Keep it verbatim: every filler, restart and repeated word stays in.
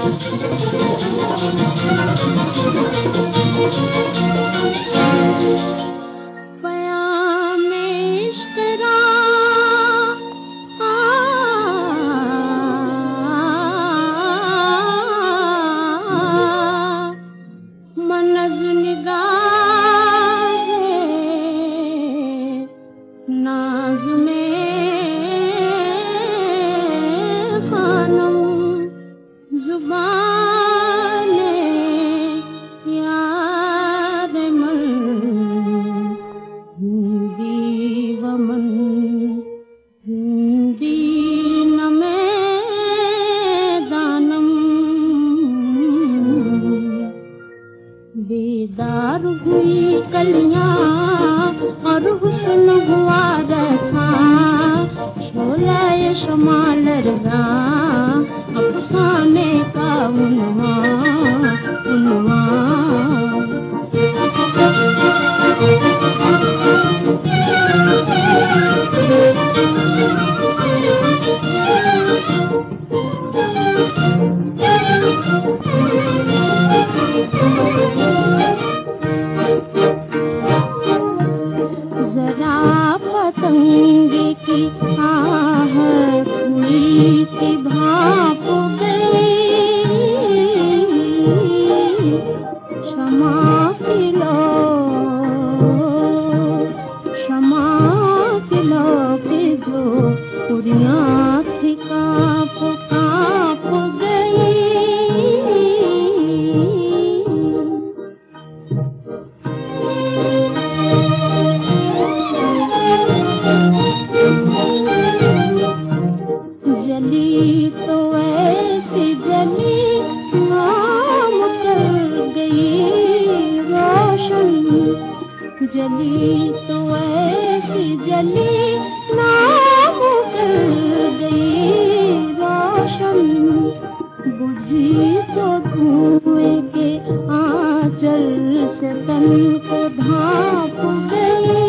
बेदार हुई कलियां और हुस्न हुआ रसा, शोला ये शमा लरगा अफसाने का उन्वान उन्वान। जरा पतंगे की आहट हुई थी भाप गई, क्षमा किलो क्षमा किलो के जो उड़ियां थी कांप कांप गई। जली तो ऐसी जली नाम कर गई रोशन, जली तो ऐसी जली नाम कर गई रोशन, बुझी तो धुएं के आंचल से तन को ढांप गई।